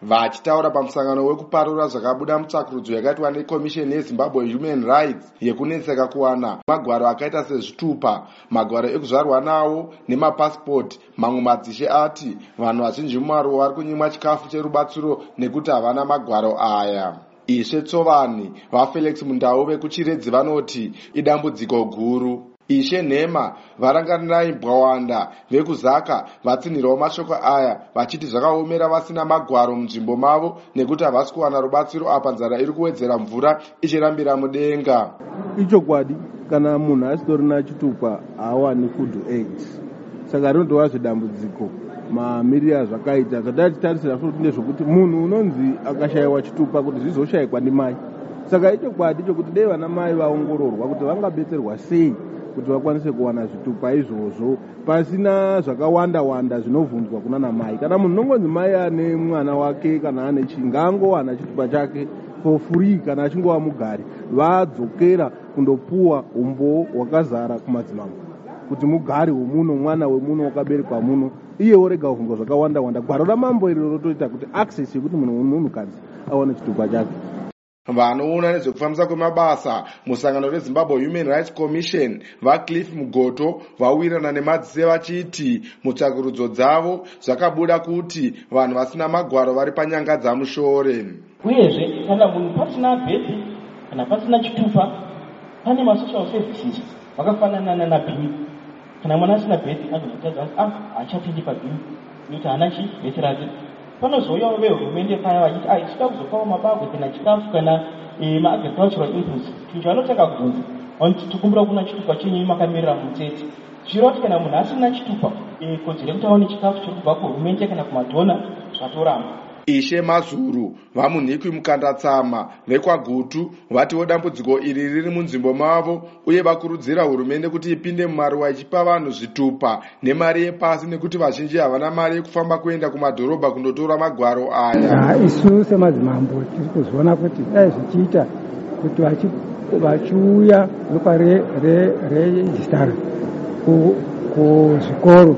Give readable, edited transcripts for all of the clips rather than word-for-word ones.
Vachitaura pamusangano wekuparura zvakabuda mutsvakurudzo yakaitwa nekomisheni yeZimbabwe Human Rights yekuneseka kuwana magwaro akaita sezvitupa, magwaro ekuzvarwa nawo nemapasipoti, mamwe madzishe ati vanhu vazhinji mumaruwa vari kunyimwa chikafu cherubatsiro nekuti havana magwaro aya. Ishe Tsovani vaFelix Mundau vekuChiredzi vanoti idambudziko guru. Ishe Nhema varangarinai Bwawanda vekuzaka vatsinhirawo mashoko aya vachiti zvakaomera vasina magwaro munzvimbo mavo nekuti havasi kuwana rubatsiro apa nzara iri kuwedzera mvura ichirambira mudenga. Ichokwadi kana munhu asitorina chitupa haawani food aid. Saka rinotova zvedambudziko mamiriro azvakaita zvatati tarisira futi nezvokuti munhu unonzi akashayiwa chitupa kuti zvizoshayikwa ndimai. Saka ichokwadi chokuti dei vana mai vaongororwa kuti vangabetserwa sei kuti vakwanise kuwana zvitupa izvozvo pasina zvakawanda wanda zvinovhunzwa kunana mai. Kana munhu unongonzi mai ane mwana wake kana ane chingangowana chitupa chake for free kana achingova mugari vadzokera kundopuwa umbo hwakazara kumadzimambo kuti mugari wemuno mwana wemuno wakaberekwa muno iye orega kuvhunzwa zvakawanda wanda. Gwaro ramambo iri rotoita kuti access yekuti munhukadzi awane chitupa chake. Vanoona nezvekufambisa kwemabasa musangano reZimbabwe Human Rights Commission vaCliff Mugoto vawirirana nemadzise vachiti mutsvakurudzo dzavo zvakabuda kuti vanhu vasina magwaro vari panyanga dzamushore. Uyezve kana munhu pasina bhedhi kana pasina chitupa pane masocial services vakafanana nanabhini. Kana mwana asina bhedhi anozotadza hachatendi pabhini nokuti haana chibhedhi rake. Panozouyawo vehurumende paya vachiti tichida kuzopawo mabagwe kana chikafu kana maagricultural inputs. Chinhu chavanotanga kubvunza vanoti tikumbira kuna chitupa chenyu makamirira mutsetse. Zviroti kana munhu asina chitupa kodzero yekuti aone chikafu chiri kubva kuhurumende kana kumadhona zvatoramba. Ishe Mazuru vamunhikwi Mukandatsama vekwaGutu vatiwo dambudziko iri riri munzvimbo mavo uye vakurudzira hurumende kuti ipinde mumaruwa ichipa vanhu zvitupa nemari yepasi nekuti vazhinji havana mari yekufamba kuenda kumadhorobha kundotora magwaro aya. Isu semadzimambo tiri kuzoona kuti dai zvichiita kuti vachiuya ropa rejistara kuzvikoro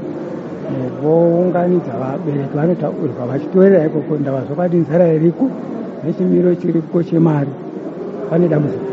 vounganidza vabereki vanotaurwa vachitorera ikoko ndava zvakati nzara iriko nechimiro chiriko chemari pane dambudziko.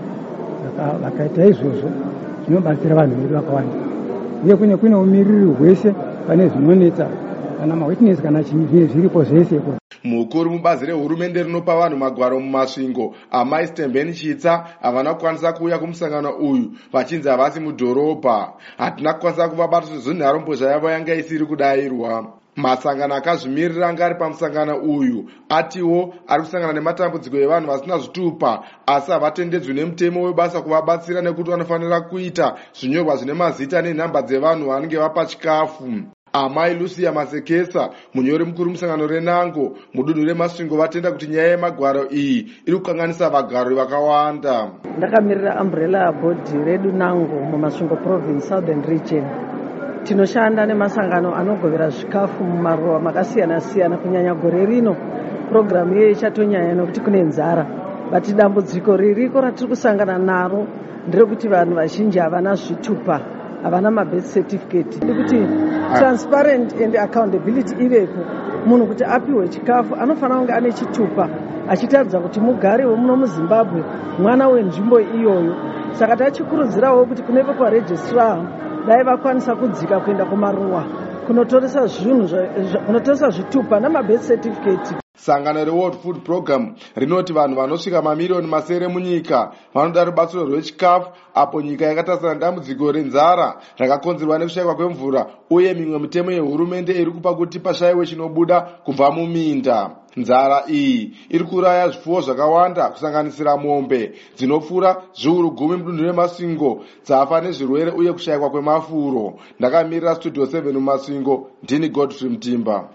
Saka vakaita izvozvo zvinobatsira vanhu vedu vakawanda uye kune umiriri hwese pane zvinonetsa kana mawitness kana chinyi zviripo zvese. Mukuru mubazi rehurumende rinopa vanhu magwaro mumasvingo amai Stembeni Chitsa havana kukwanisa kuuya kumusangano uyu vachinzi havasi mudhorobha. Hatina kukwanisa kuvabata sezvo nharombozha yavo yanga isiri kudayirwa. Masangano akazvimirira anga ari pamusangano uyu atiwo ari kusangana nematambudziko evanhu vasina zvitupa asi havatendedzwi nemutemo webasa kuvabatsira nekuti vanofanira kuita zvinyorwa zvine mazita nenhamba dzevanhu vanenge vapa chikafu. Amai Lucia Masekesa munyori mukuru musangano renango mudunhu remasvingo vatenda kuti nyaya yemagwaro iyi iri kukanganisa vagari vakawanda. Ndakamirira umbrella board redu nango mumasvingo province southern region. Tinoshanda nemasangano anogovera zvikafu mumaruwa makasiyana siyana kunyanya gore rino program ye chatonyanya nekuti kune nzara. Bati dambudziko ririko ratiri kusangana naro nderekuti vanhu vazhinji havana zvitupa havana mabirth certificate. Ndikuti transparent and accountability ivepo. Munhu kuti apiwe chikafu anofanira kunge ane chitupa achitaridza kuti mugari wemuno muZimbabwe mwana wenzvimbo iyoyo. Saka tachikurudzirawo kuti kune vekwa registrar dai vakwanisa kudzika kuenda kumaruwa kunotoresa zvinhu kunotoresa zvitupa namabirth certificate. Sangano reWorld Food Program rinoti vanhu vanosvika mamiliyoni masere munyika vanoda rubatsiro rwechikafu apo nyika yakatasana dambudziko renzara rakakonzerwa nekushayikwa kwemvura uye mimwe mitemo yehurumende iri kupa kuti pashayiwe chinobuda kubva muminda. Nzara iyi iri kuraya zvipfuwo zvakawanda kusanganisira mombe dzinopfuura zviuru 10 mudunhu remasvingo dzafa nezvirwere uye kushayikwa kwemafuro. Ndakamirira Studio 7 mumasvingo ndini Godfrey Mtimba.